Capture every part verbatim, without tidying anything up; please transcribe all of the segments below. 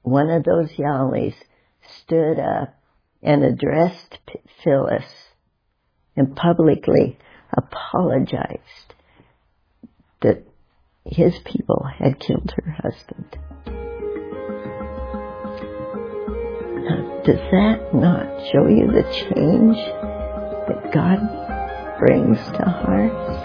one of those Yalis stood up and addressed Phyllis and publicly apologized that his people had killed her husband. Now, does that not show you the change that God brings to hearts?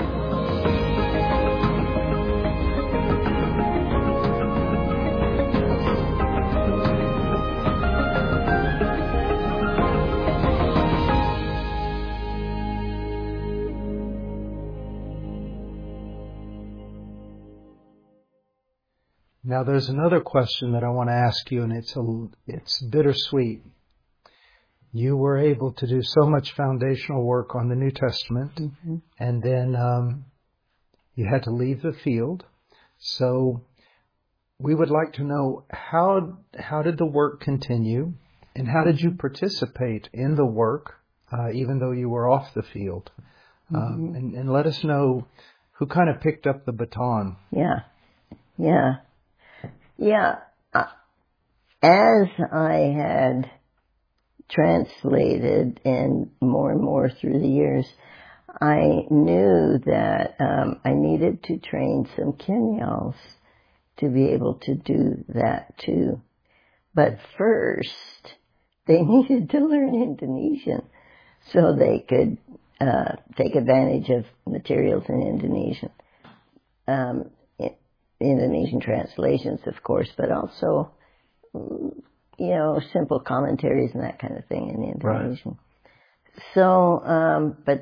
Now, there's another question that I want to ask you, and it's a, it's bittersweet. You were able to do so much foundational work on the New Testament, mm-hmm. and then um, you had to leave the field. So we would like to know how how did the work continue, and how did you participate in the work, uh, even though you were off the field? Mm-hmm. Um, and, and let us know who kind of picked up the baton. Yeah, yeah. Yeah, uh, as I had translated and more and more through the years, I knew that um, I needed to train some Kenyals to be able to do that too. But first, they needed to learn Indonesian so they could uh, take advantage of materials in Indonesian. Um, Indonesian translations, of course, but also, you know, simple commentaries and that kind of thing in Indonesian. Right. So, um, but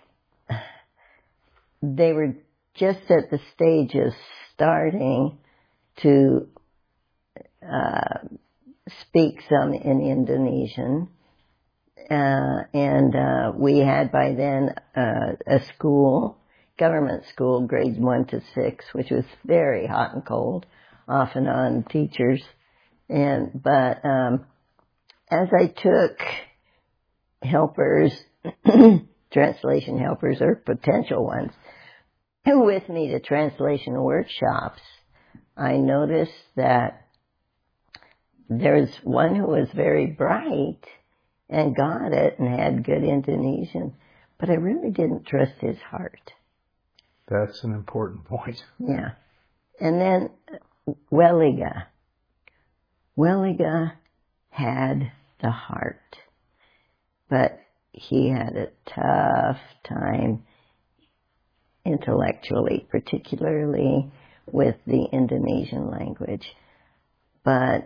they were just at the stage of starting to uh, speak some in Indonesian. Uh, and uh, we had by then uh, a school, government school, grades one to six, which was very hot and cold, off and on teachers. And but um, as I took helpers, translation helpers or potential ones, with me to translation workshops, I noticed that there was one who was very bright and got it and had good Indonesian, but I really didn't trust his heart. That's an important point. Yeah. And then Welliga. Welliga had the heart, but he had a tough time intellectually, particularly with the Indonesian language. But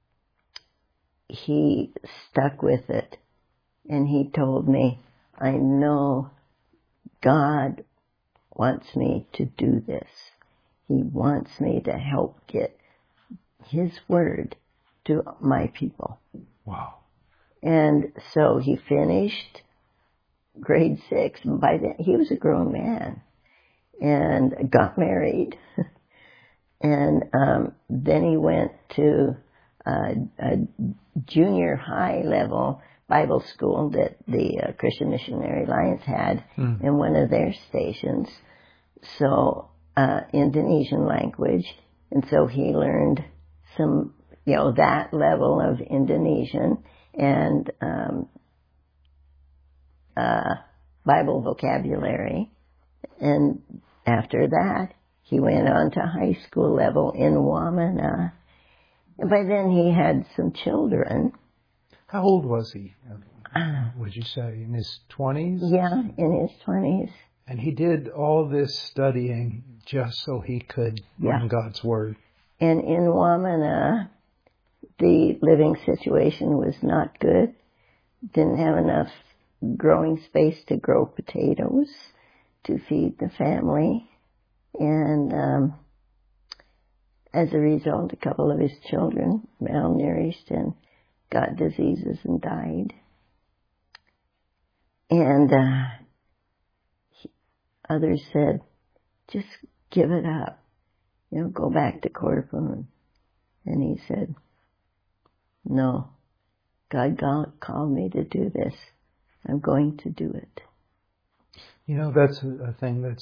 he stuck with it, and he told me, I know God wants me to do this. He wants me to help get His word to my people. Wow. And so he finished grade six. By then, he was a grown man and got married. And um, then he went to uh, a junior high level Bible school that the uh, Christian Missionary Alliance had mm. in one of their stations. So, uh, Indonesian language. And so he learned some, you know, that level of Indonesian and um, uh, Bible vocabulary. And after that, he went on to high school level in Wamena. And by then he had some children. How old was he? Would you say in his twenties? Yeah, in his twenties. And he did all this studying just so he could yeah. learn God's word. And in Wamena, the living situation was not good. Didn't have enough growing space to grow potatoes to feed the family. And um, as a result, a couple of his children malnourished and got diseases and died. And uh, he, others said, just give it up. You know, go back to Korpun. And he said, no, God called me to do this. I'm going to do it. You know, that's a thing that's,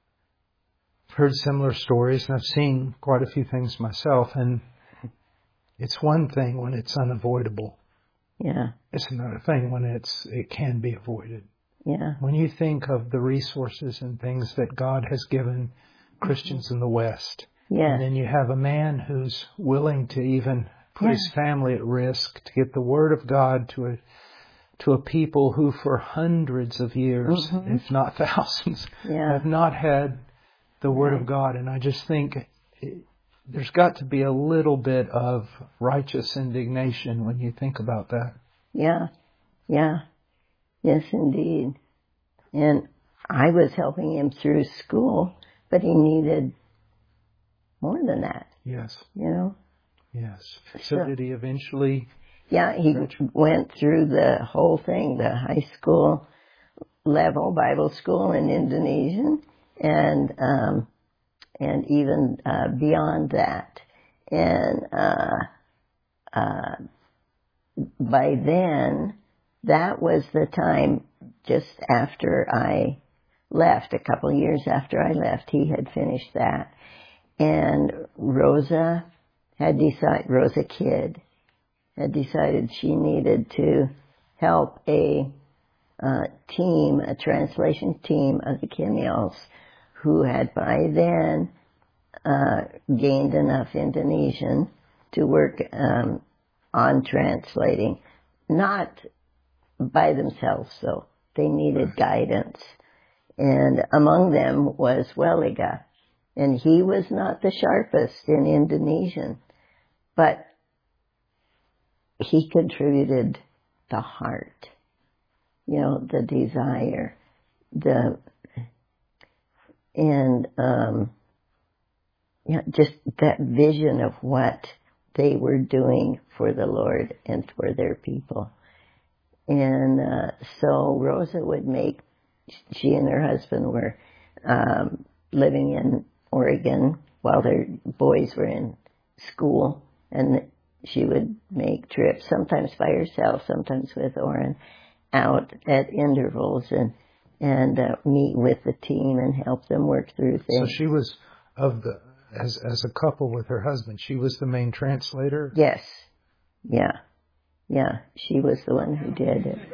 I've heard similar stories, and I've seen quite a few things myself, and It's one thing when it's unavoidable. Yeah. It's another thing when it's it can be avoided. Yeah. When you think of the resources and things that God has given Christians in the West, Yeah. and then you have a man who's willing to even put Yeah. his family at risk to get the Word of God to a to a people who for hundreds of years, Mhm. if not thousands, Yeah. have not had the Word Right. of God. And I just think it, there's got to be a little bit of righteous indignation when you think about that. Yeah. Yeah. Yes, indeed. And I was helping him through school, but he needed more than that, Yes. you know? Yes. So So- did he eventually? Yeah, he Gotcha. went through the whole thing, the high school level Bible school in Indonesian, and um, and even uh, beyond that. And uh, uh, by then, that was the time just after I left, a couple of years after I left, he had finished that. And Rosa had decided, Rosa Kidd, had decided she needed to help a uh, team, a translation team of the Kimyals, who had by then uh, gained enough Indonesian to work um, on translating. Not by themselves, though. They needed guidance. And among them was Weliga. And he was not the sharpest in Indonesian, but he contributed the heart, you know, the desire, the, and, um, you know, just that vision of what they were doing for the Lord and for their people. And, uh, so Rosa would make, she and her husband were, um, living in Oregon while their boys were in school, and she would make trips, sometimes by herself, sometimes with Oren, out at intervals and and uh, meet with the team and help them work through things. So she was of the as as a couple with her husband. She was the main translator. Yes, yeah, yeah. She was the one who did it.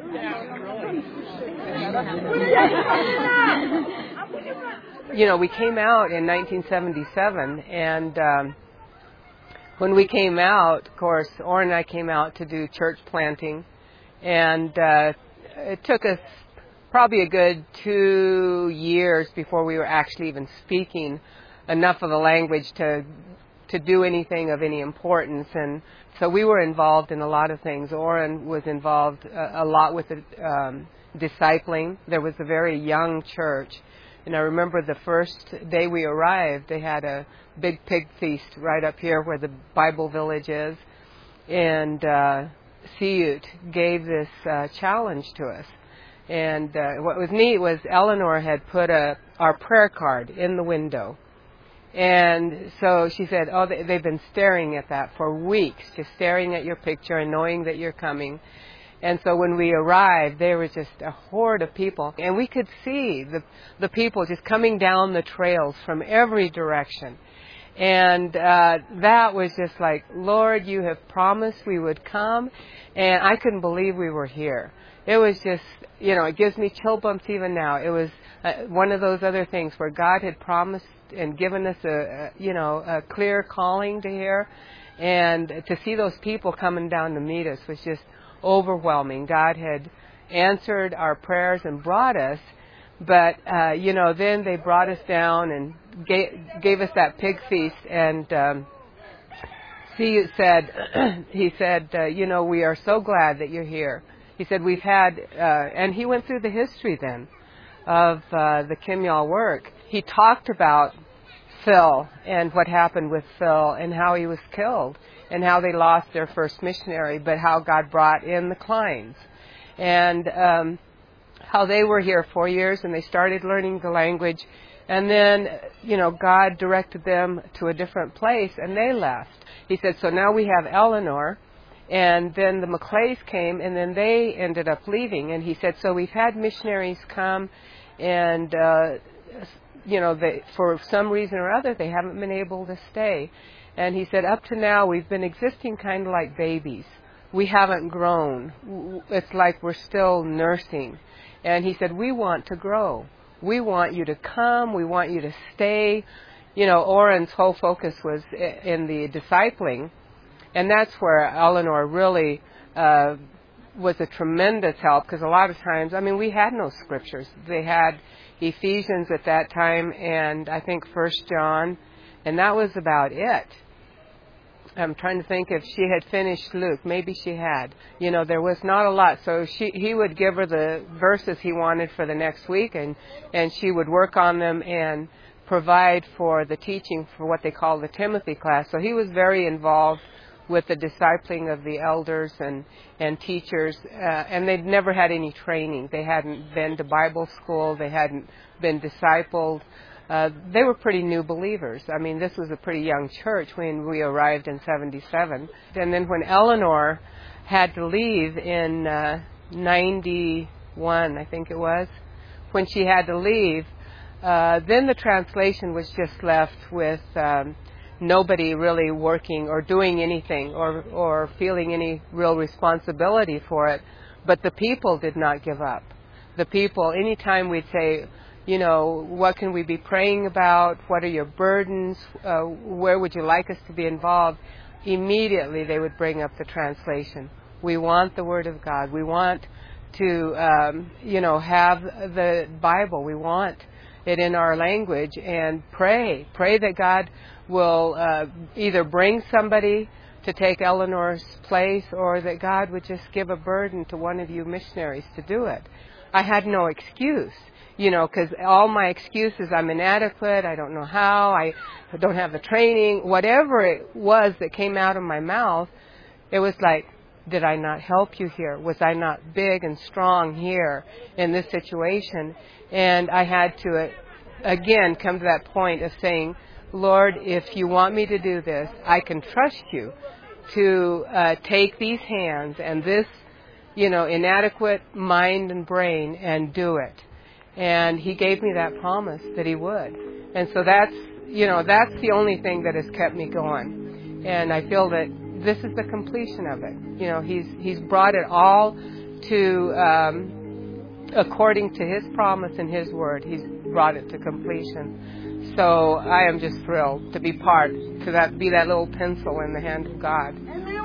You know, we came out in nineteen seventy-seven, and um, when we came out, of course, Orrin and I came out to do church planting, and uh, it took us probably a good two years before we were actually even speaking enough of the language to to do anything of any importance. And so we were involved in a lot of things. Orrin was involved a, a lot with the um, discipling. There was a very young church. And I remember the first day we arrived, they had a big pig feast right up here where the Bible Village is. And uh, Siut gave this uh, challenge to us. And uh, what was neat was Eleanor had put a our prayer card in the window. And so she said, oh, they, they've been staring at that for weeks, just staring at your picture and knowing that you're coming. And so when we arrived, there was just a horde of people. And we could see the the people just coming down the trails from every direction. And uh, that was just like, Lord, you have promised we would come. And I couldn't believe we were here. It was just, you know, it gives me chill bumps even now. It was uh, one of those other things where God had promised and given us a, a, you know, a clear calling to here. And to see those people coming down to meet us was just overwhelming. God had answered our prayers and brought us, but uh, you know, then they brought us down and gave, gave us that pig feast. And um, he said, he said, uh, you know, we are so glad that you're here. He said we've had, uh, and he went through the history then of uh, the Kimyal work. He talked about Phil and what happened with Phil and how he was killed, and how they lost their first missionary, but how God brought in the Kleins, and um, how they were here four years and they started learning the language, and then, you know, God directed them to a different place and they left. He said, so now we have Eleanor, and then the McClays came, and then they ended up leaving. And he said, so we've had missionaries come, and uh, you know, they, for some reason or other, they haven't been able to stay. And he said, up to now, we've been existing kind of like babies. We haven't grown. It's like we're still nursing. And he said, we want to grow. We want you to come. We want you to stay. You know, Oren's whole focus was in the discipling. And that's where Eleanor really uh, was a tremendous help, because a lot of times, I mean, we had no scriptures. They had Ephesians at that time, and I think First John, and that was about it. I'm trying to think if she had finished Luke. Maybe she had. You know, there was not a lot. So she, he would give her the verses he wanted for the next week, and, and she would work on them and provide for the teaching for what they call the Timothy class. So he was very involved with the discipling of the elders and, and teachers, uh, and they'd never had any training. They hadn't been to Bible school. They hadn't been discipled. Uh, they were pretty new believers. I mean, this was a pretty young church when we arrived in seventy-seven. And then when Eleanor had to leave in uh, ninety-one, I think it was, when she had to leave, uh, then the translation was just left with um, nobody really working or doing anything or, or feeling any real responsibility for it. But the people did not give up. The people, anytime we'd say, you know, what can we be praying about? What are your burdens? Uh, where would you like us to be involved? Immediately they would bring up the translation. We want the Word of God. We want to, um, you know, have the Bible. We want it in our language, and pray. Pray that God will uh, either bring somebody to take Eleanor's place, or that God would just give a burden to one of you missionaries to do it. I had no excuse. You know, because all my excuses, I'm inadequate, I don't know how, I don't have the training, whatever it was that came out of my mouth, it was like, did I not help you here? Was I not big and strong here in this situation? And I had to, uh, again, come to that point of saying, Lord, if you want me to do this, I can trust you to uh, take these hands and this, you know, inadequate mind and brain and do it. And he gave me that promise that he would. And so that's, you know, that's the only thing that has kept me going. And I feel that this is the completion of it. You know, he's he's brought it all to, um, according to his promise and his word, he's brought it to completion. So I am just thrilled to be part, to that, be that little pencil in the hand of God.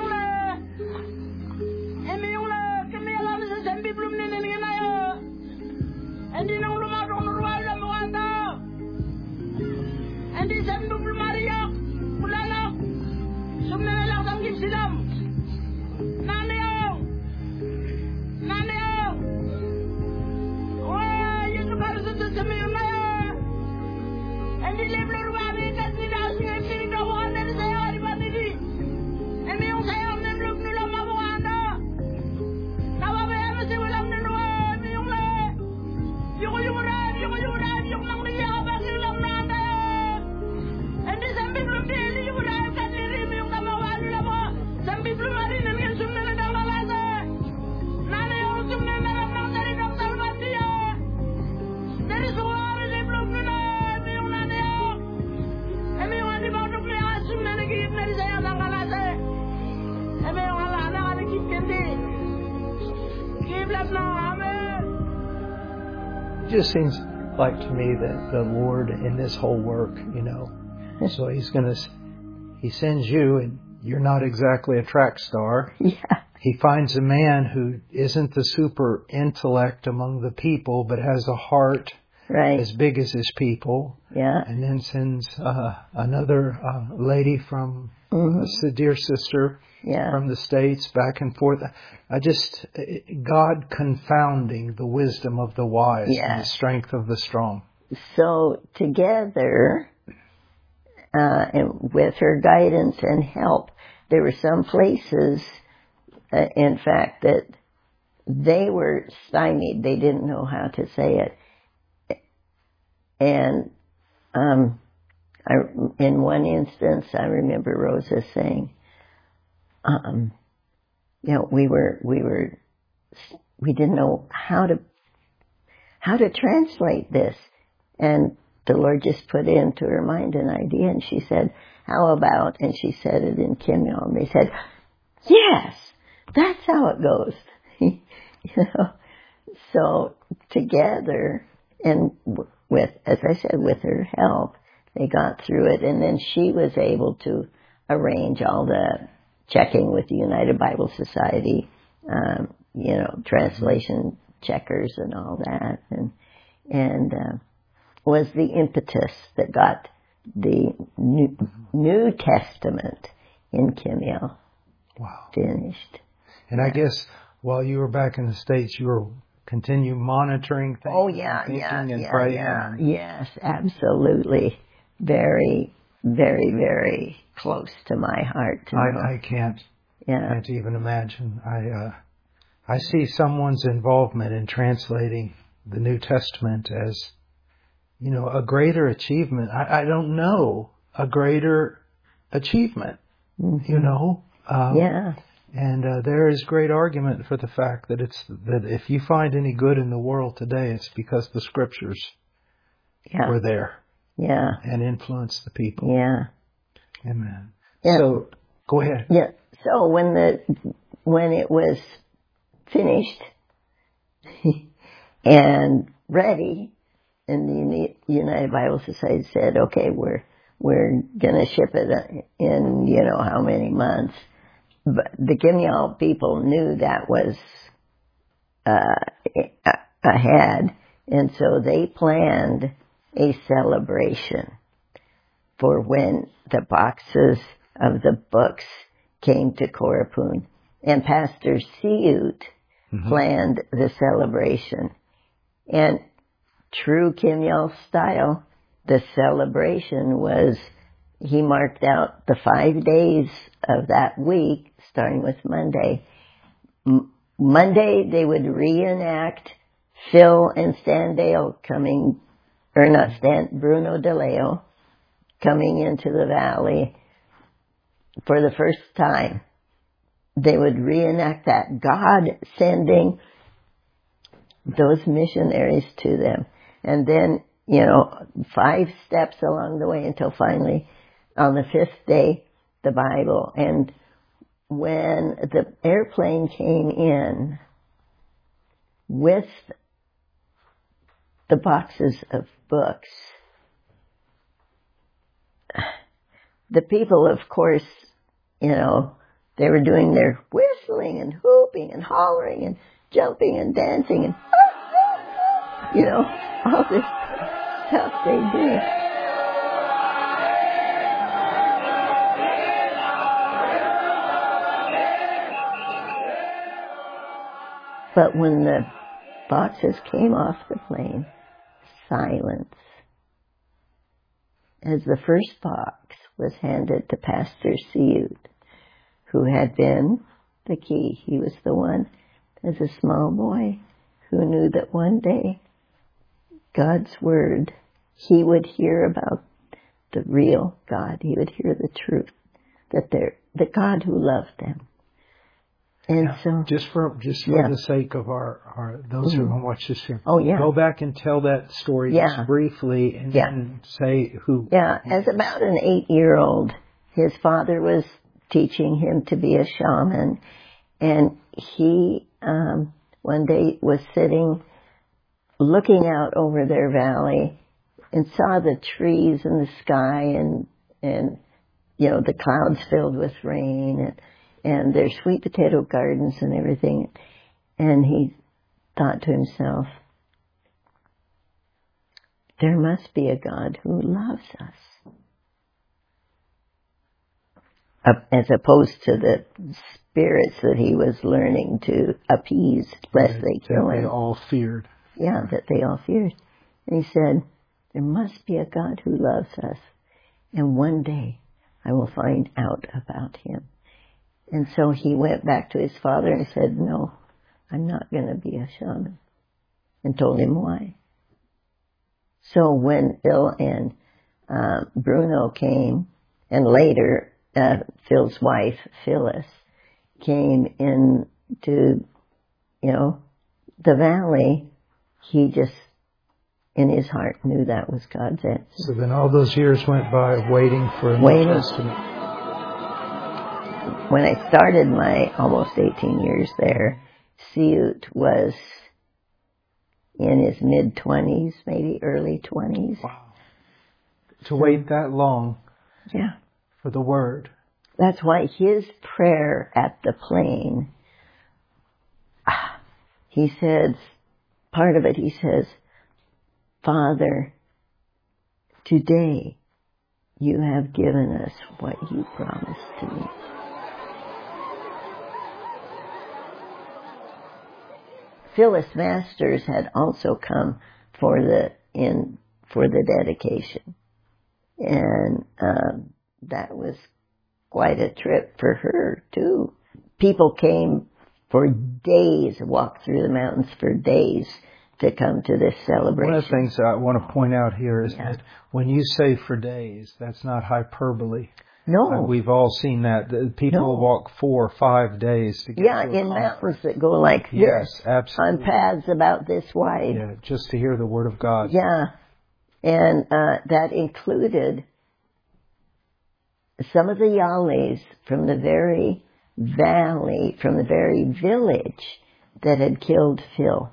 And you know, and this and Maria, Mulana, Sumana, some gives them. Naneo, Naneo, oh, you know, I was at the Samir, and the liberal rabbit that we are seeing the one that is everybody. And we also have them look to Lamawanda. Now I have a civil on the You will arrive, you will arrive, you will arrive, you will arrive, and this some people daily you will arrive, can you leave me on the wall? Some people are in the midst of the Dalalaza. None of them are not in the Salvatia. There is one in the Blue, you will not. And we want about to play as soon as they give me the Dalalaza. And we want to keep them. Keep them now, amen. It just seems like to me that the Lord in this whole work, you know, so he's going to, he sends you and you're not exactly a track star. Yeah. He finds a man who isn't the super intellect among the people, but has a heart right. as big as his people. Yeah. And then sends uh, another uh, lady from, mm-hmm. a dear sister yeah. from the States, back and forth. I just, God confounding the wisdom of the wise yeah. and the strength of the strong. So together, uh, and with her guidance and help, there were some places, uh, in fact, that they were stymied. They didn't know how to say it. And um, I, in one instance, I remember Rosa saying, um, you know, we were, we were, we didn't know how to, how to translate this. And the Lord just put into her mind an idea, and she said, how about, and she said it in Kimyal, and they said, yes, that's how it goes. you know, so together, and with, as I said, with her help, they got through it, and then she was able to arrange all the checking with the United Bible Society, um, you know, translation checkers and all that, and and uh, was the impetus that got the New, New Testament in Kimyal Wow. finished. And I guess while you were back in the States, you were continue monitoring things. Oh yeah, and yeah, thinking and yeah, praying. yeah. And Yes, absolutely. Very, very, very close to my heart. To know. I, I can't, yeah. can't even imagine. I, uh, I see someone's involvement in translating the New Testament as, you know, a greater achievement. I, I don't know a greater achievement, Mm-hmm. you know. Um, Yeah. And uh, there is great argument for the fact that it's that if you find any good in the world today, it's because the scriptures Yeah. were there Yeah. and influenced the people. Yeah. Amen. Yeah. So go ahead. Yeah. So when the when it was finished and ready, and the Uni- United Bible Society said, "Okay, we're we're gonna ship it in you know how many months." But the Kimyal people knew that was uh, ahead, and so they planned a celebration for when the boxes of the books came to Korapun. And Pastor Siut mm-hmm. planned the celebration. And true Kimyal style, the celebration was, he marked out the five days of that week, starting with Monday. M- Monday, they would reenact Phil and Stan Dale coming, or not Stan, Bruno DeLeo coming into the valley for the first time. They would reenact that, God sending those missionaries to them. And then, you know, five steps along the way until finally, on the fifth day, the Bible. And when the airplane came in with the boxes of books, the people, of course, you know, they were doing their whistling and whooping and hollering and jumping and dancing and, you know, all this stuff they did. But when the boxes came off the plane, silence. As the first box was handed to Pastor Siut, who had been the key. He was the one, as a small boy, who knew that one day God's Word, he would hear about the real God. He would hear the truth, that they're the God who loved them. And yeah, so, just for just for yeah. the sake of our, our those mm-hmm. who want to watch this here, oh yeah, go back and tell that story yeah. just briefly, and yeah. then say who. Yeah, as about an eight-year-old, his father was teaching him to be a shaman, and he um, one day was sitting, looking out over their valley, and saw the trees and the sky, and and you know the clouds filled with rain, and. and their sweet potato gardens and everything. And he thought to himself, there must be a God who loves us. As opposed to the spirits that he was learning to appease, lest that, they kill that him. They all feared. Yeah, that they all feared. And he said, there must be a God who loves us. And one day I will find out about him. And so he went back to his father and said, no, I'm not going to be a shaman. And told him why. So when Phil and uh, Bruno came, and later uh, Phil's wife, Phyllis, came into, you know, the valley, he just, in his heart knew that was God's answer. So then all those years went by waiting for a Waiting. New Testament. When I started my almost eighteen years there, Siut was in his mid-twenties, maybe early twenties. Wow. To wait that long Yeah. for the Word. That's why his prayer at the plane, he says, part of it he says, Father, today you have given us what you promised to me. Phyllis Masters had also come for the in for the dedication, and um, that was quite a trip for her too. People came for days, walked through the mountains for days to come to this celebration. One of the things I want to point out here is Yeah. that when you say for days, that's not hyperbole. No, Uh, we've all seen that. The People No. walk four or five days to get yeah, to a in conference. mountains that go like Yes, this, absolutely. on paths about this wide. Yeah, just to hear the Word of God. Yeah, and uh, that included some of the Yalis from the very valley, from the very village that had killed Phil.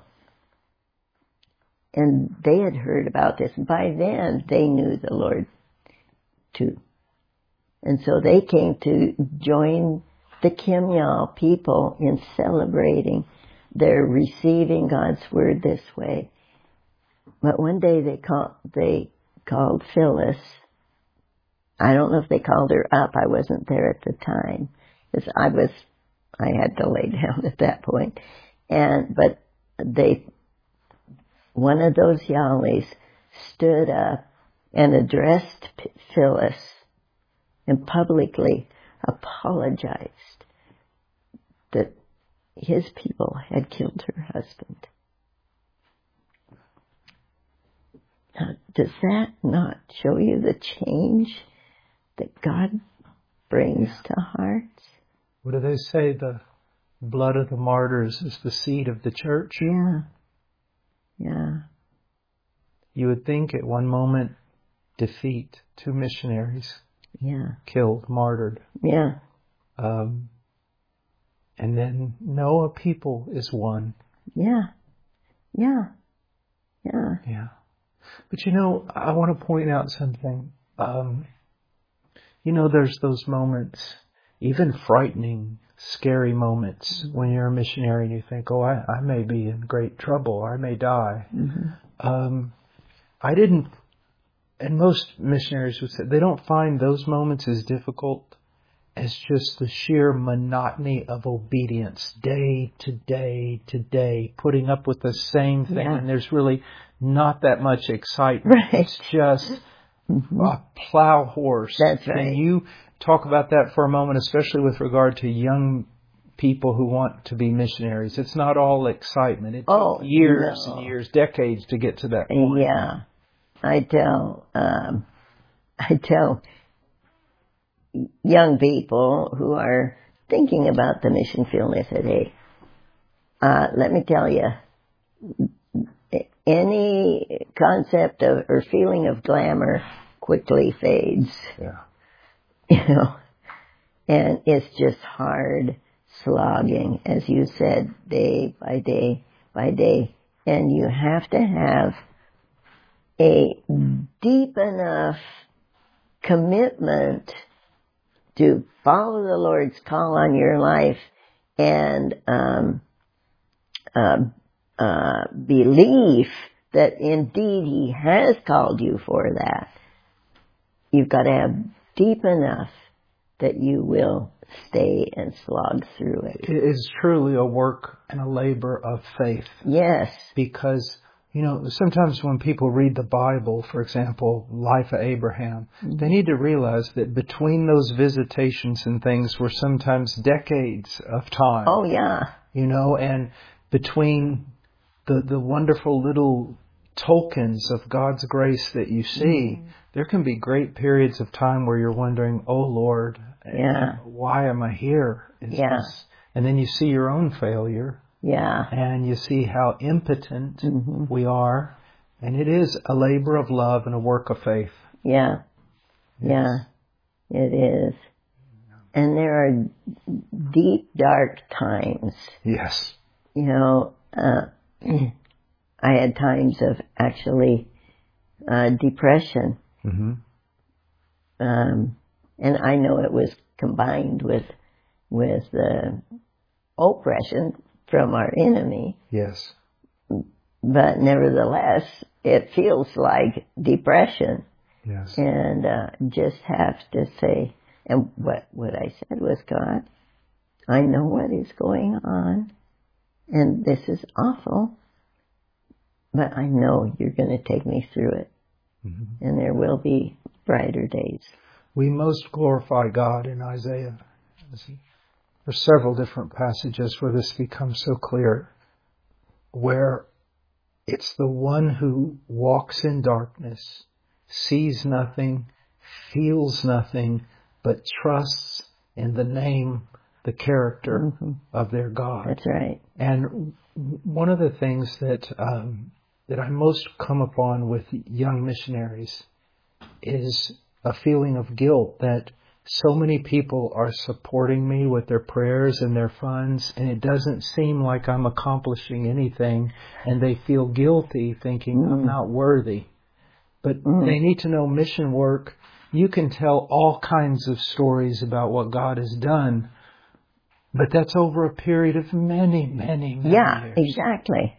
And they had heard about this. By then, they knew the Lord too. And so they came to join the Kimyal people in celebrating their receiving God's Word this way. But one day they called, they called Phyllis. I don't know if they called her up. I wasn't there at the time. Because I was, I had to lay down at that point. And, but they, one of those Yalis stood up and addressed Phyllis and publicly apologized that his people had killed her husband. Now, does that not show you the change that God brings to hearts? What do they say? The blood of the martyrs is the seed of the church. Yeah. Yeah. You would think at one moment, defeat, two missionaries Yeah. killed, martyred. Yeah. Um, and then Noah people is one. Yeah. Yeah. Yeah. Yeah. But you know, I want to point out something. Um, you know, there's those moments, even frightening, scary moments when you're a missionary and you think, oh, I, I may be in great trouble. I may die. Mm-hmm. Um, I didn't, and most missionaries would say, they don't find those moments as difficult as just the sheer monotony of obedience, day to day to day, putting up with the same thing. Yeah. And there's really not that much excitement. Right. It's just Mm-hmm. a plow horse. That's right. Can you talk about that for a moment, especially with regard to young people who want to be missionaries? It's not all excitement. It Oh, took years no. and years, decades to get to that point. Yeah. I tell, um, I tell young people who are thinking about the mission field, I said, hey, uh, let me tell you, any concept of or feeling of glamour quickly fades. Yeah. You know, and it's just hard slogging, as you said, day by day by day. And you have to have a deep enough commitment to follow the Lord's call on your life and um, uh, uh, belief that indeed He has called you for that. You've got to have deep enough that you will stay and slog through it. It is truly a work and a labor of faith. Yes. Because, you know, sometimes when people read the Bible, for example, Life of Abraham, mm-hmm. they need to realize that between those visitations and things were sometimes decades of time. Oh, yeah. You know, and between the, the wonderful little tokens of God's grace that you see, mm-hmm. there can be great periods of time where you're wondering, oh, Lord, yeah. why am I here? Is yeah. this? And then you see your own failure. Yeah. And you see how impotent mm-hmm. we are. And it is a labor of love and a work of faith. Yeah. Yes. Yeah. It is. And there are deep, dark times. Yes. You know, uh, I had times of actually uh, depression. Mm-hmm. Um, and I know it was combined with with uh, oppression from our enemy. Yes. But nevertheless, it feels like depression. Yes. And uh, just have to say, and what, what I said was, God, I know what is going on, and this is awful, but I know you're going to take me through it, Mm-hmm. and there will be brighter days. We most glorify God in Isaiah. There's several different passages where this becomes so clear, where it's the one who walks in darkness, sees nothing, feels nothing, but trusts in the name, the character Mm-hmm. of their God. That's right. And one of the things that um, that I most come upon with young missionaries is a feeling of guilt that so many people are supporting me with their prayers and their funds, and it doesn't seem like I'm accomplishing anything, and they feel guilty thinking Mm. I'm not worthy. But Mm. they need to know mission work. You can tell all kinds of stories about what God has done, but that's over a period of many, many, many Yeah, years. exactly.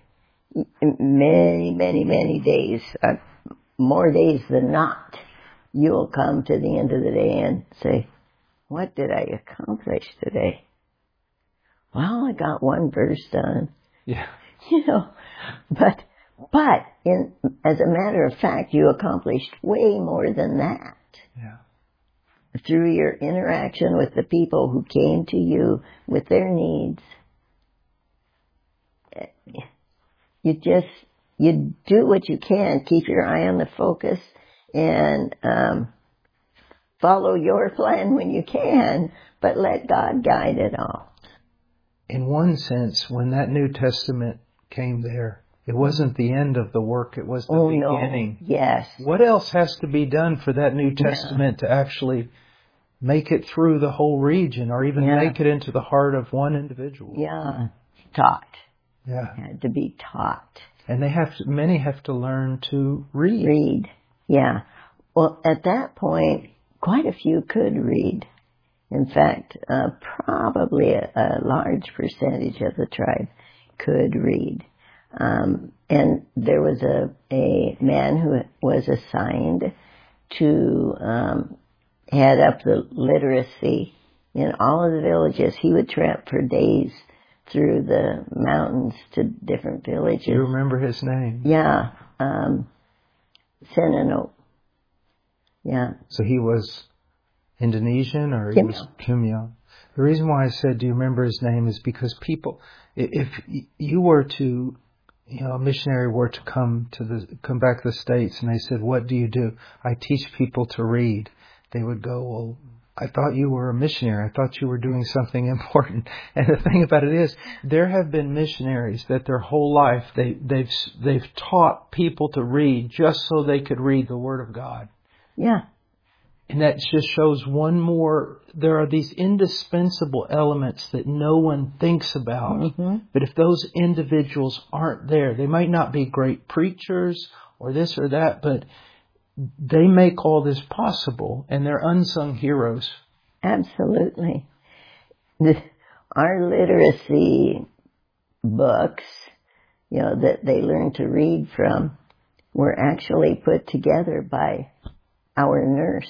Many, many, many days, uh, more days than not, you'll come to the end of the day and say, what did I accomplish today? Well, I got one verse done. Yeah. You know, but, but in, as a matter of fact, you accomplished way more than that. Yeah. Through your interaction with the people who came to you with their needs. You just, you do what you can, keep your eye on the focus, and um, follow your plan when you can, but let God guide it all. In one sense, when that New Testament came there, it wasn't the end of the work, it was the Oh beginning. no, yes. What else has to be done for that New Testament yeah. to actually make it through the whole region, or even yeah. make it into the heart of one individual? Yeah, taught. Yeah. Had to be taught. And they have to, many have to learn to read. Read, yeah. Well, at that point, quite a few could read. In fact, uh, probably a, a large percentage of the tribe could read. Um, and there was a, a man who was assigned to um, head up the literacy in all of the villages. He would tramp for days through the mountains to different villages. You remember his name? Yeah, um, Senano. Yeah. So he was Indonesian, or he Kimyo. was Kimyo. The reason why I said, do you remember his name, is because people, if you were to, you know, a missionary were to come to the, come back to the States and they said, what do you do? I teach people to read. They would go, well, I thought you were a missionary. I thought you were doing something important. And the thing about it is, there have been missionaries that their whole life, they, they've, they've taught people to read just so they could read the Word of God. Yeah. And that just shows one more, there are these indispensable elements that no one thinks about. Mm-hmm. But if those individuals aren't there, they might not be great preachers or this or that, but they make all this possible, and they're unsung heroes. Absolutely. The, our literacy books, you know, that they learn to read from, were actually put together by our nurse.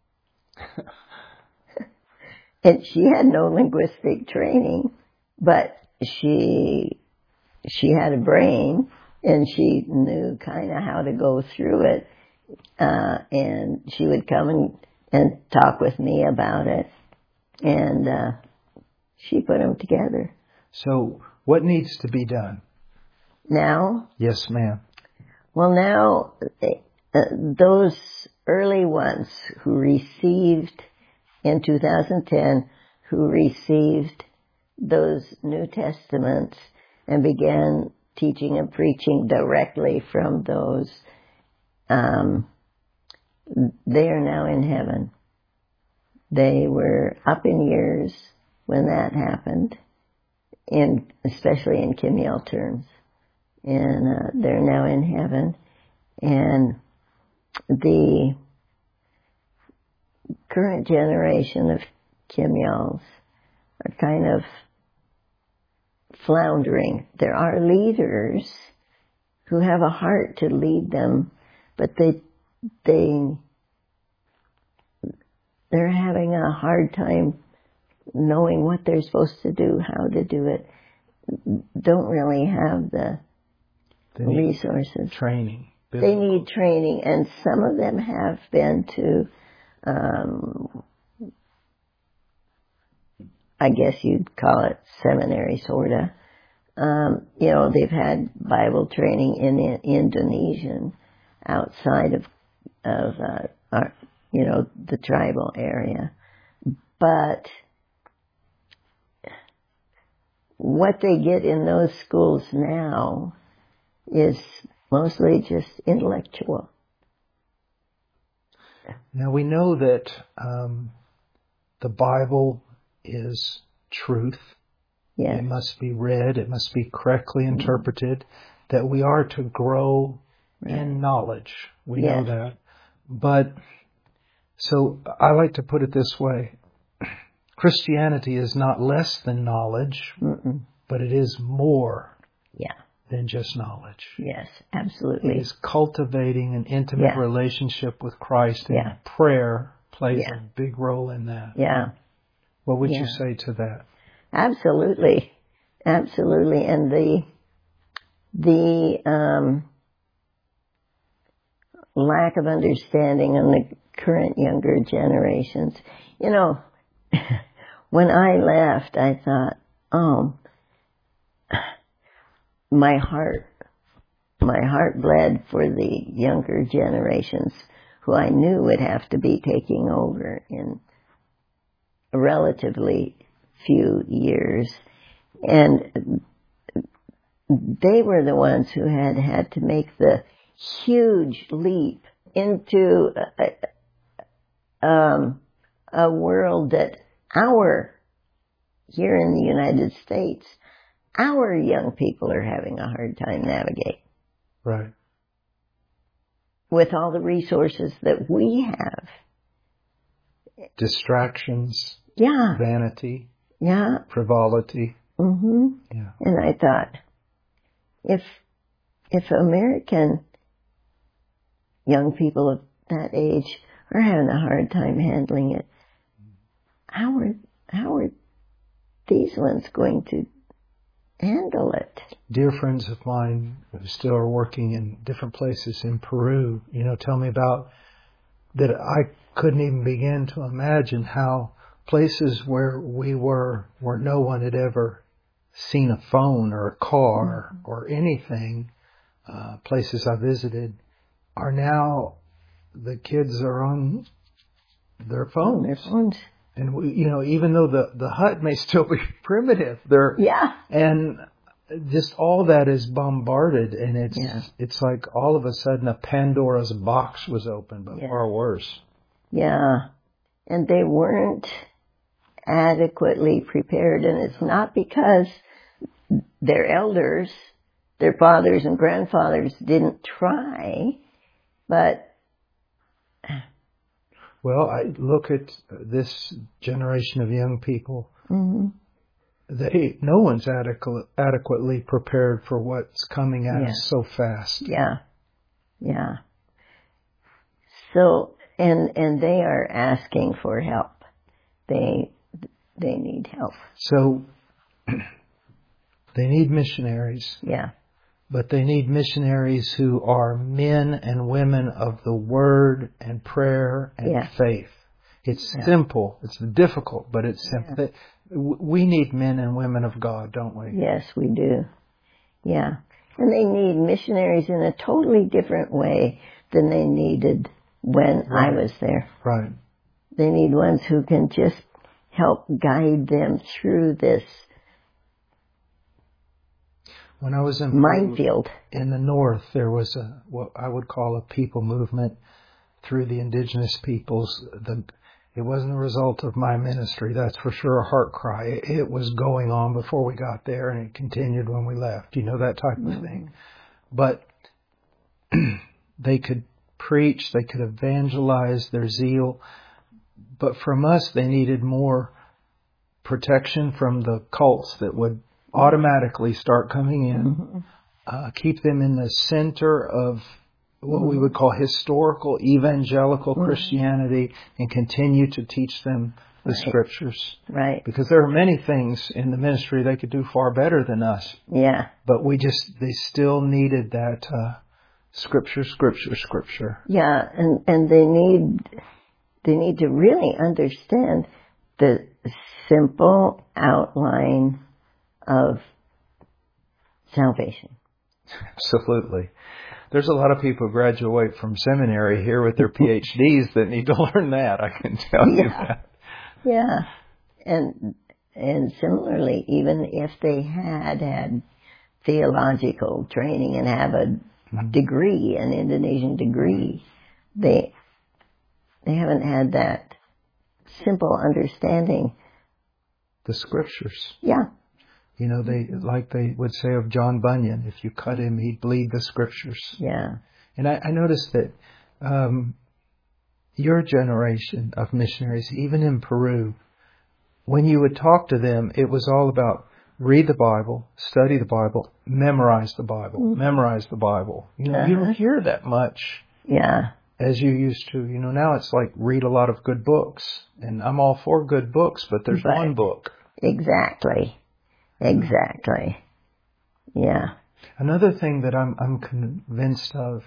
And she had no linguistic training, but she she had a brain, and she knew kind of how to go through it. Uh, and she would come and, and talk with me about it, and uh, she put them together. So what needs to be done? Now? Yes, ma'am. Well, now, uh, those early ones who received, in two thousand ten, who received those New Testaments and began teaching and preaching directly from those. Um, they are now in heaven. They were up in years when that happened, in especially in Kimyel terms, and uh, they're now in heaven. And the current generation of Kimyels are kind of floundering. There are leaders who have a heart to lead them, but they they they're having a hard time knowing what they're supposed to do, how to do it. Don't really have the They need resources. training. They need training, and some of them have been to, um, I guess you'd call it seminary, sorta. Um, you know, they've had Bible training in, in Indonesian outside of, of uh, our, you know, the tribal area. But what they get in those schools now is mostly just intellectual. Now we know that um, the Bible is truth. Yes. It must be read. It must be correctly interpreted. That we are to grow Right. in knowledge. We Yes. know that. But, so I like to put it this way. Christianity is not less than knowledge, Mm-mm. but it is more Yeah. than just knowledge. Yes, It absolutely. is cultivating an intimate Yeah. relationship with Christ, and Yeah. prayer plays Yeah. a big role in that. Yeah. What would Yeah. you say to that? Absolutely. Absolutely. And the, the, um, lack of understanding in the current younger generations. You know, when I left, I thought, oh, my heart, my heart bled for the younger generations who I knew would have to be taking over in a relatively few years. And they were the ones who had had to make the huge leap into a, um, a world that our, here in the United States, our young people are having a hard time navigating. Right. With all the resources that we have. Distractions, Yeah. vanity, Yeah. frivolity. hmm Yeah. And I thought, if, if American young people of that age are having a hard time handling it, how are, how are these ones going to handle it? Dear friends of mine who still are working in different places in Peru, you know, tell me about that. I couldn't even begin to imagine how places where we were, where no one had ever seen a phone or a car mm-hmm. or anything, uh, places I visited, are now, the kids are on their phones. On their phones. And we, you know, even though the, the hut may still be primitive, they're, yeah. and just all that is bombarded, and it's, yeah. it's like all of a sudden a Pandora's box was opened, but yeah. far worse. Yeah. And they weren't adequately prepared, and it's not because their elders, their fathers and grandfathers didn't try, but well, I look at this generation of young people. Mm-hmm. They, no one's adequate, adequately prepared for what's coming at yeah. us so fast. Yeah, yeah. So, and and they are asking for help. They they need help. So they need missionaries. Yeah. But they need missionaries who are men and women of the Word and prayer and yeah. faith. It's yeah. simple. It's difficult, but it's simple. Yeah. We need men and women of God, don't we? Yes, we do. Yeah. And they need missionaries in a totally different way than they needed when right. I was there. Right. They need ones who can just help guide them through this. When I was in minefield. in the north, there was a what I would call a people movement through the indigenous peoples. The It wasn't a result of my ministry, that's for sure, a heart cry. It, it was going on before we got there, and it continued when we left, you know, that type of Mm-hmm. thing. But they could preach, they could evangelize their zeal, but from us they needed more protection from the cults that would automatically start coming in, Mm-hmm. uh, keep them in the center of what we would call historical evangelical Mm-hmm. Christianity, and continue to teach them the Right. scriptures. Right. Because there are many things in the ministry they could do far better than us, Yeah. but we just, they still needed that uh, scripture, scripture, scripture. Yeah, and, and they need they need to really understand the simple outline of salvation. Absolutely. There's a lot of people who graduate from seminary here with their P H Ds that need to learn that, I can tell you Yeah. that. Yeah. And and similarly, even if they had had theological training and have a degree, an Indonesian degree, they they haven't had that simple understanding. The scriptures. Yeah. You know, they like they would say of John Bunyan, if you cut him, he'd bleed the scriptures. Yeah. And I, I noticed that um, your generation of missionaries, even in Peru, when you would talk to them, it was all about read the Bible, study the Bible, memorize the Bible, Mm-hmm. memorize the Bible. You know, you don't hear that much Yeah. as you used to. You know, now it's like read a lot of good books. And I'm all for good books, but there's Right. one book. Exactly. Exactly. Yeah. Another thing that I'm I'm convinced of,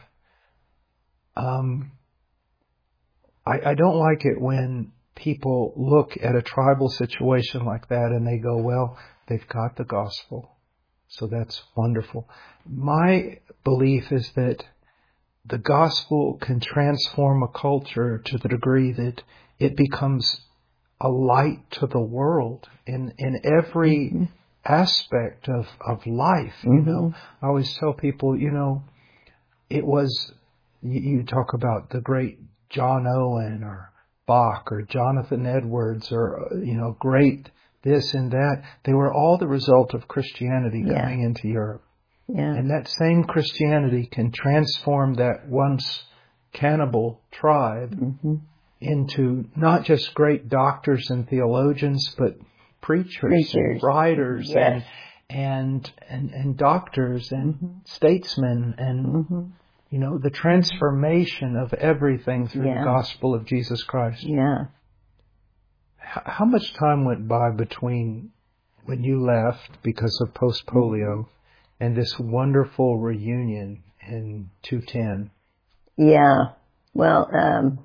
um, I, I don't like it when people look at a tribal situation like that and they go, well, they've got the gospel, so that's wonderful. My belief is that the gospel can transform a culture to the degree that it becomes a light to the world in, in every mm-hmm. aspect of, of life. You mm-hmm. know, I always tell people, you know, it was, you, you talk about the great John Owen or Bach or Jonathan Edwards or, you know, great this and that. They were all the result of Christianity yeah. coming into Europe. Yeah. And that same Christianity can transform that once cannibal tribe mm-hmm. into not just great doctors and theologians, but preachers, preachers. and writers yes. and, and and and doctors and mm-hmm. statesmen and mm-hmm. you know, the transformation of everything through yeah. the gospel of Jesus Christ. Yeah. How, how much time went by between when you left because of post-polio and this wonderful reunion in two ten? Yeah. Well, um,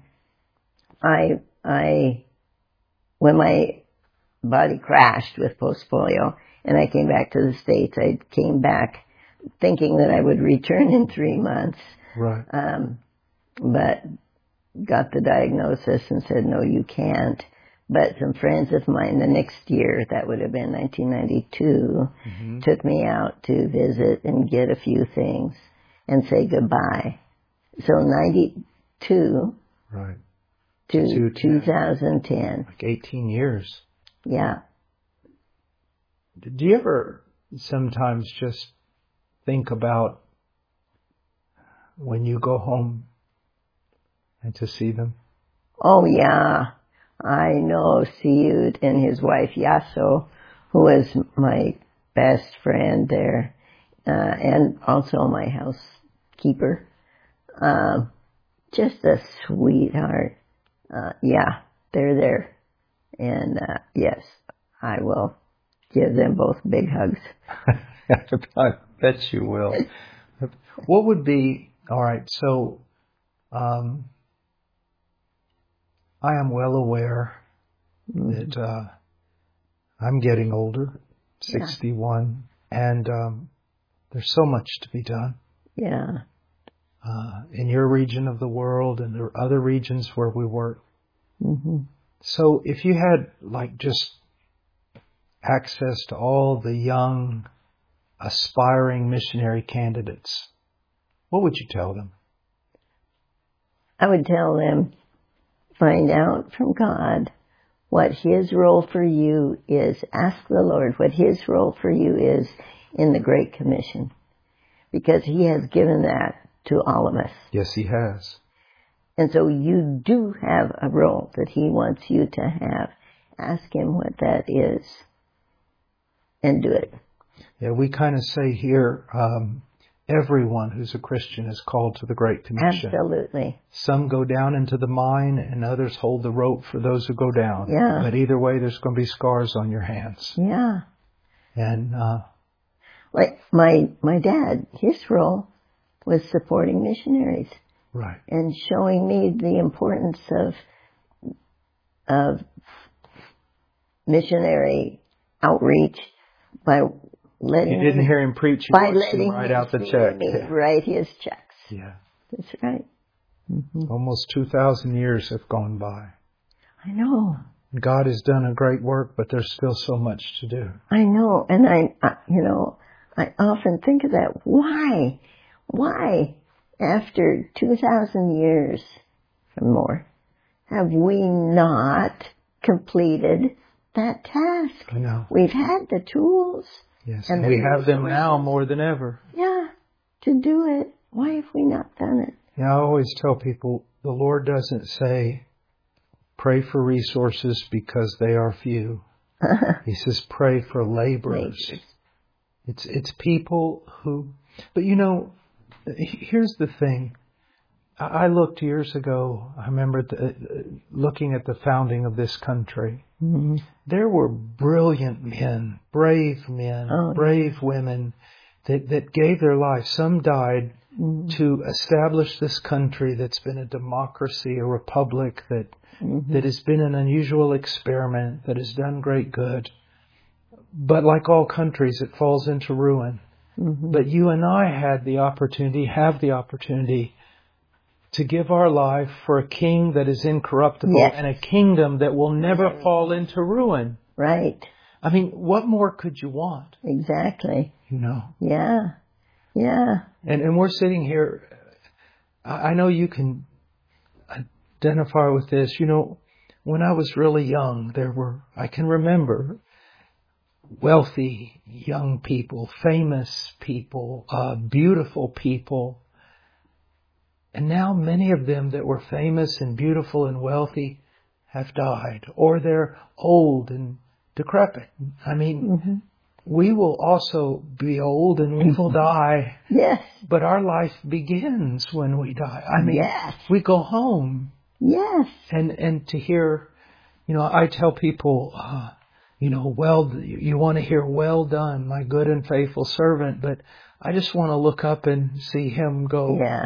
I, I, when my body crashed with post-polio and I came back to the States, I came back thinking that I would return in three months. Right. Um, but got the diagnosis and said, no, you can't. But some friends of mine the next year, that would have been nineteen ninety-two, mm-hmm. took me out to visit and get a few things and say goodbye. So ninety-two right. to twenty ten. Like eighteen years. Yeah. Do you ever sometimes just think about when you go home and to see them? Oh, yeah. I know Siud and his wife Yaso, who was my best friend there, uh, and also my housekeeper. Um, just a sweetheart. Uh, yeah, they're there. And, uh, yes, I will give them both big hugs. I bet you will. What would be, all right, so, um, I am well aware mm-hmm. that uh, I'm getting older, sixty-one, yeah. and um, there's so much to be done. Yeah. Uh, in your region of the world and there are other regions where we work. Mm-hmm. So if you had like just access to all the young aspiring missionary candidates, what would you tell them? I would tell them, find out from God what His role for you is. Ask the Lord what His role for you is in the Great Commission, because He has given that to all of us. Yes, He has. And so you do have a role that He wants you to have. Ask Him what that is and do it. Yeah, we kind of say here, um, everyone who's a Christian is called to the Great Commission. Absolutely. Some go down into the mine and others hold the rope for those who go down. Yeah. But either way, there's going to be scars on your hands. Yeah. And, uh, like my, my dad, his role was supporting missionaries. right. And showing me the importance of, of missionary outreach by letting You didn't him, hear him preach. You by watched him letting write him out the see check. me Yeah. write his checks. Yeah. That's right. Mm-hmm. Almost two thousand years have gone by. I know. God has done a great work, but there's still so much to do. I know. And I, I, you know, I often think of that. Why? Why, after two thousand years or more, have we not completed that task? I know. We've had the tools. Yes. And And we the have them now resources. more than ever. Yeah, to do it. Why have we not done it? Yeah, I always tell people the Lord doesn't say, pray for resources because they are few. He says, pray for laborers. Laborers. It's, it's people who, but you know, here's the thing. I looked years ago, I remember the, looking at the founding of this country. Mm-hmm. There were brilliant men, brave men, Oh, brave women that, that gave their lives. Some died Mm-hmm. to establish this country that's been a democracy, a republic that Mm-hmm. that has been an unusual experiment, that has done great good. But like all countries, it falls into ruin. Mm-hmm. But you and I had the opportunity, have the opportunity to give our life for a king that is incorruptible Yes. and a kingdom that will never fall into ruin. Right. I mean, what more could you want? Exactly. You know? Yeah. Yeah. And and we're sitting here, I I know you can identify with this. You know, when I was really young, there were, I can remember, wealthy young people, famous people, uh, beautiful people. And now many of them that were famous and beautiful and wealthy have died, or they're old and decrepit. I mean, Mm-hmm. we will also be old and we will die, Yes. but our life begins when we die. I mean, Yes. we go home. Yes. And, and to hear, you know, I tell people, uh, you know, well, you want to hear, well done, my good and faithful servant, but I just want to look up and see him go. Yeah.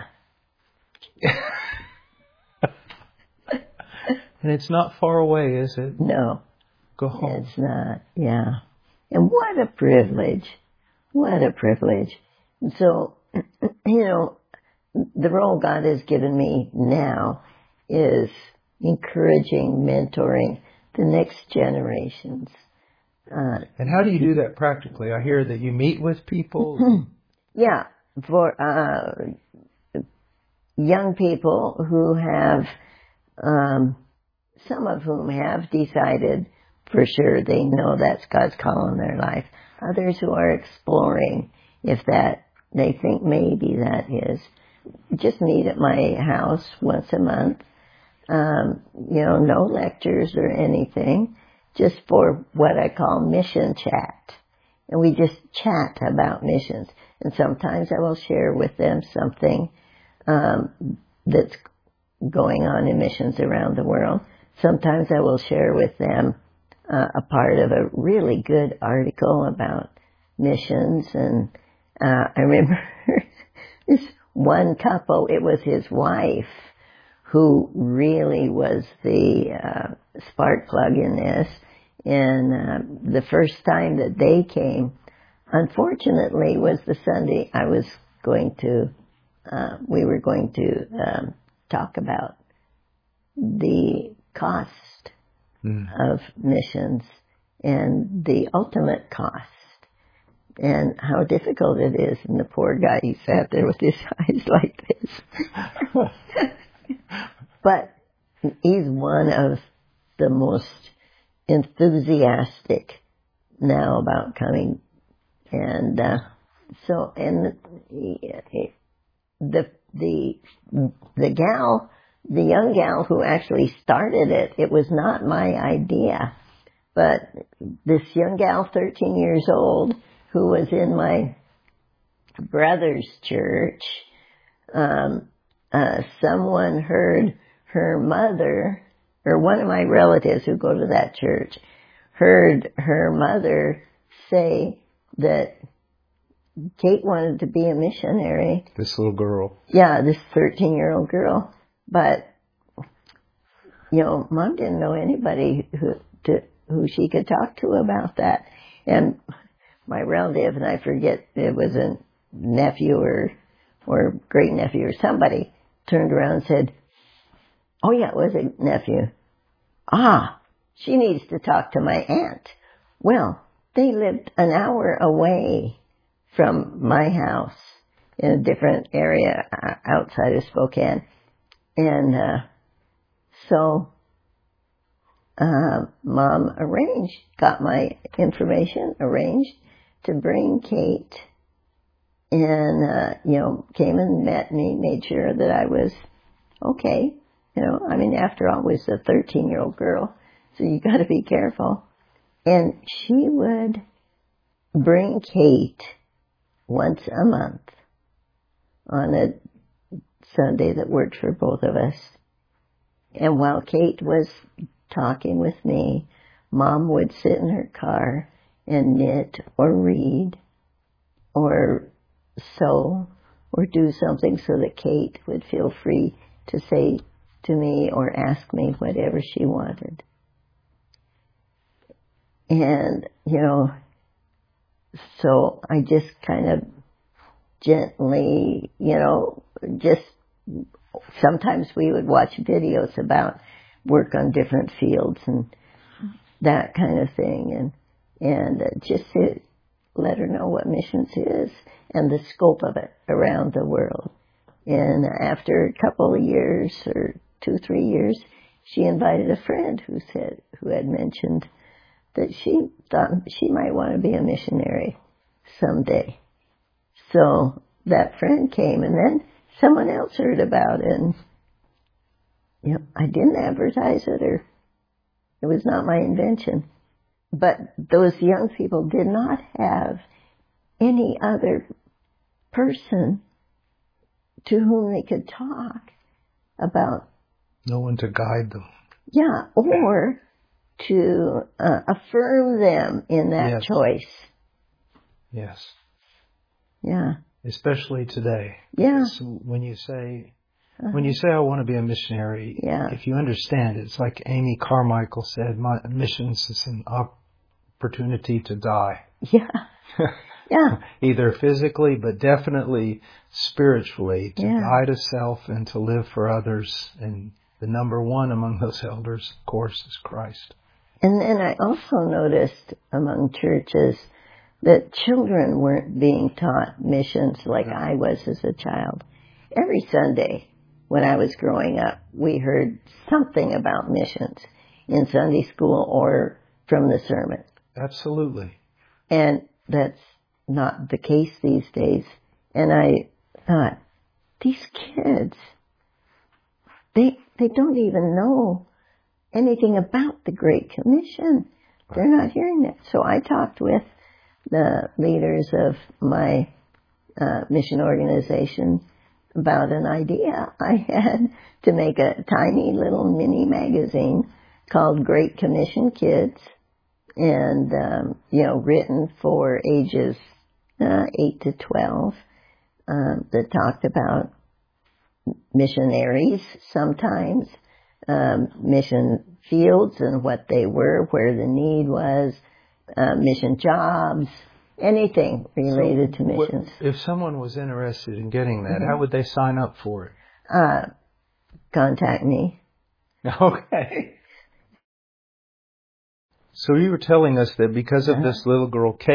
And it's not far away, is it? No, Go home. it's not. Yeah. And what a privilege. What a privilege. And so, you know, the role God has given me now is encouraging, mentoring the next generations. Uh, And how do you do that practically? I hear that you meet with people. yeah, for uh, young people who have, um, some of whom have decided for sure they know that's God's call in their life. Others who are exploring if that, they think maybe that is. Just meet at my house once a month. Um, you know, no lectures or anything, just for what I call mission chat. And we just chat about missions. And sometimes I will share with them something um, that's going on in missions around the world. Sometimes I will share with them uh, a part of a really good article about missions. And uh, I remember this one couple, it was his wife who really was the uh, spark plug in this. And uh, the first time that they came, unfortunately, was the Sunday I was going to, uh, we were going to um, talk about the cost Mm. of missions and the ultimate cost. and how difficult it is. And the poor guy, he sat there with his eyes like this. But he's one of the most enthusiastic now about coming. And uh, so, and the, the the the gal, the young gal who actually started it, it was not my idea. But this young gal, thirteen years old, who was in my brother's church, um, uh, someone heard her mother, or one of my relatives who go to that church, heard her mother say that Kate wanted to be a missionary. This little girl. Yeah, this thirteen-year-old girl. But, you know, Mom didn't know anybody who to, who she could talk to about that. And my relative, and I forget, it was a nephew or or great-nephew or somebody, turned around and said, oh, yeah, it was a nephew. Ah, she needs to talk to my aunt. Well, they lived an hour away from my house in a different area outside of Spokane. And uh, so uh, Mom arranged, got my information, arranged to bring Kate, and, uh, you know, came and met me, made sure that I was okay. You know, I mean, after all, I was a thirteen-year-old girl, so you got to be careful. And she would bring Kate once a month on a Sunday that worked for both of us. And while Kate was talking with me, Mom would sit in her car and knit or read or sew or do something so that Kate would feel free to say to me or ask me whatever she wanted. And, you know, so I just kind of gently, you know, just sometimes we would watch videos about work on different fields and that kind of thing, and and uh, just to let her know what missions is and the scope of it around the world. And after a couple of years, or two, three years, she invited a friend who said, who had mentioned that she thought she might want to be a missionary someday. So that friend came, and then someone else heard about it, and, you know, I didn't advertise it, or it was not my invention. But those young people did not have any other person to whom they could talk about. No one to guide them. Yeah, or to uh, affirm them in that Yes. choice. Yes. Yeah. Especially today. Yeah. So when you say, Uh-huh. when you say I want to be a missionary, Yeah. if you understand, it's like Amy Carmichael said, my missions is an opportunity to die. Yeah. Yeah. Either physically, but definitely spiritually, to Yeah. die to self and to live for others. And the number one among those elders, of course, is Christ. And then I also noticed among churches that children weren't being taught missions like I was as a child. Every Sunday when I was growing up, we heard something about missions in Sunday school or from the sermon. Absolutely. And that's not the case these days. And I thought, these kids, they they don't even know anything about the Great Commission. They're not hearing that. So I talked with the leaders of my uh, mission organization about an idea I had to make a tiny little mini magazine called Great Commission Kids, and, um, you know, written for ages uh, eight to twelve, um, that talked about missionaries sometimes, um, mission fields and what they were, where the need was, uh, mission jobs, anything related So to missions. what- if someone was interested in getting that, Mhm. how would they sign up for it? Uh, contact me. Okay. So you were telling us that because of Uh-huh. this little girl, Kate,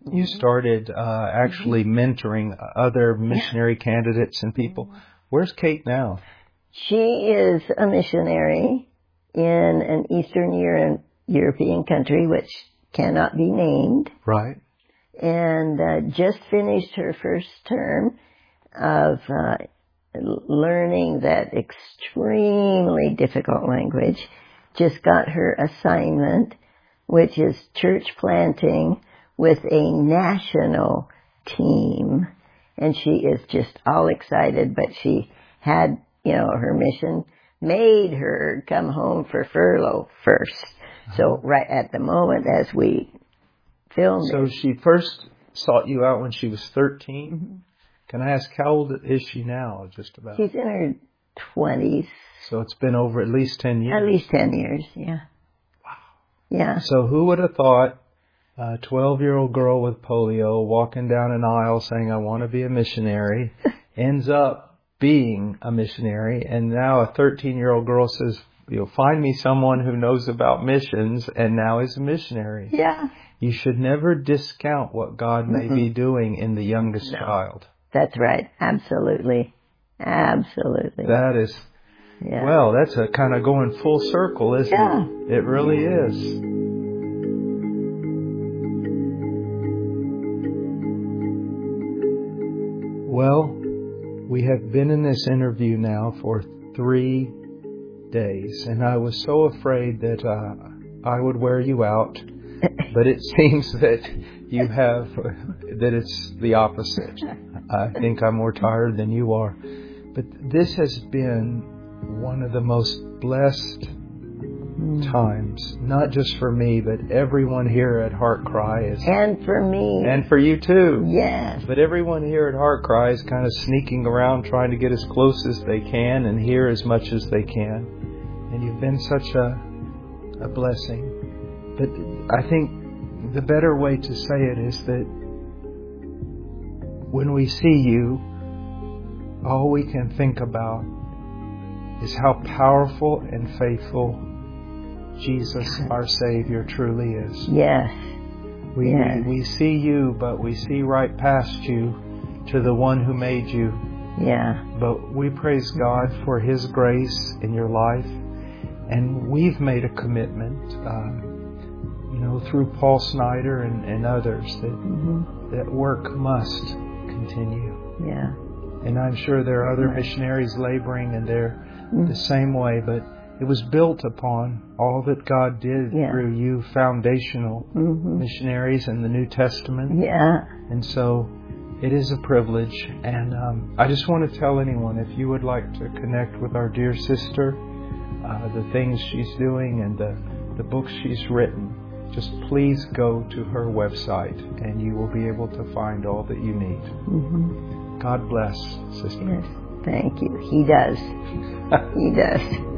You started uh, actually mentoring other missionary yeah. candidates and people. Where's Kate now? She is a missionary in an Eastern Euro- European country which cannot be named. Right. And uh, just finished her first term of uh, learning that extremely difficult language. Just got her assignment, which is church planting with a national team. And she is just all excited, but she had, you know, her mission made her come home for furlough first. Uh-huh. So right at the moment as we filmed So it, she first sought you out when she was thirteen. Mm-hmm. Can I ask, how old is she now, just about? She's in her twenties. So it's been over at least ten years. At least ten years, yeah. Wow. Yeah. So who would have thought a twelve-year-old girl with polio walking down an aisle saying, I want to be a missionary, ends up being a missionary, and now a thirteen-year-old girl says, you know, find me someone who knows about missions, and now is a missionary. Yeah. You should never discount what God may mm-hmm. be doing in the youngest no. child. That's right. Absolutely. Absolutely. That is, yeah. Well, that's a kind of going full circle, isn't yeah. it? It really yeah. is. Well, we have been in this interview now for three days, and I was so afraid that uh, I would wear you out, but it seems that you have, that it's the opposite. I think I'm more tired than you are. But this has been one of the most blessed times, not just for me, but everyone here at Heart Cry is. And for me. And for you too. Yes. But everyone here at Heart Cry is kind of sneaking around trying to get as close as they can and hear as much as they can. And you've been such a, a blessing. But I think the better way to say it is that when we see you, all we can think about is how powerful and faithful Jesus, our Savior, truly is. Yes. We, yes. we we see you, but we see right past you to the one who made you. Yeah. But we praise God for His grace in your life. And we've made a commitment, uh, you know, through Paul Snyder and, and others, that mm-hmm. that work must continue. Yeah. And I'm sure there are other missionaries laboring, and they're mm-hmm. the same way, but it was built upon all that God did yeah. through you, foundational mm-hmm. missionaries in the New Testament. Yeah. And so it is a privilege. And um, I just want to tell anyone, if you would like to connect with our dear sister, uh, the things she's doing and the, the books she's written, just please go to her website and you will be able to find all that you need. Mm-hmm. God bless, sister. Yes, thank you. He does. He does.